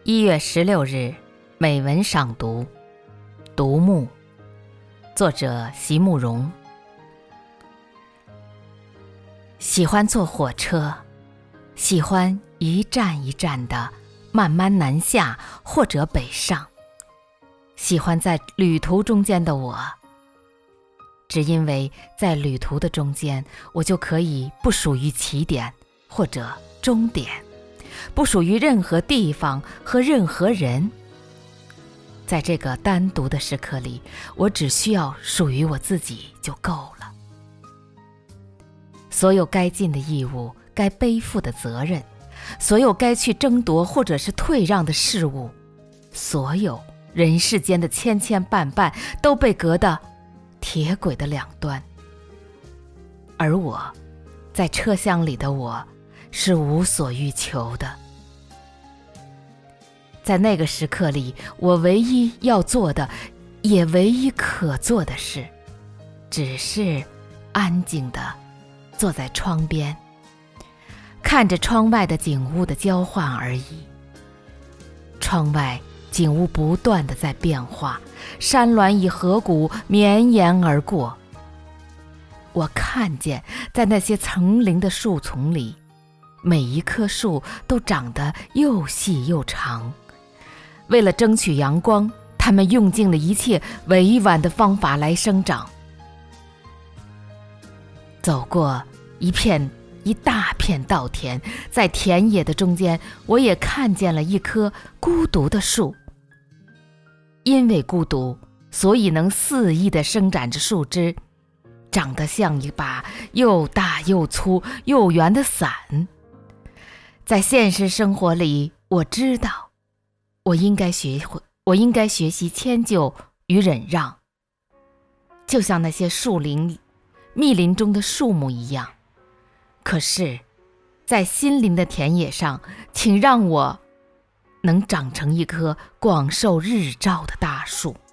1月16日美文赏读，独木，作者席慕容。喜欢坐火车，喜欢一站一站的慢慢南下或者北上，喜欢在旅途中间的我，只因为在旅途的中间，我就可以不属于起点或者终点，不属于任何地方和任何人。在这个单独的时刻里，我只需要属于我自己就够了。所有该尽的义务，该背负的责任，所有该去争夺或者是退让的事物，所有人世间的千千绊绊，都被隔得铁轨的两端。而我，在车厢里的我，是无所欲求的。在那个时刻里，我唯一要做的，也唯一可做的事，只是安静地坐在窗边，看着窗外的景物的交换而已。窗外景物不断地在变化，山峦与河谷绵延而过。我看见在那些层林的树丛里，每一棵树都长得又细又长。为了争取阳光，它们用尽了一切委婉的方法来生长。走过一大片稻田，在田野的中间，我也看见了一棵孤独的树。因为孤独，所以能肆意地伸展着树枝，长得像一把又大又粗又圆的伞。在现实生活里，我知道我应该学习迁就与忍让，就像那些密林中的树木一样。可是在心灵的田野上，请让我能长成一棵广受日照的大树。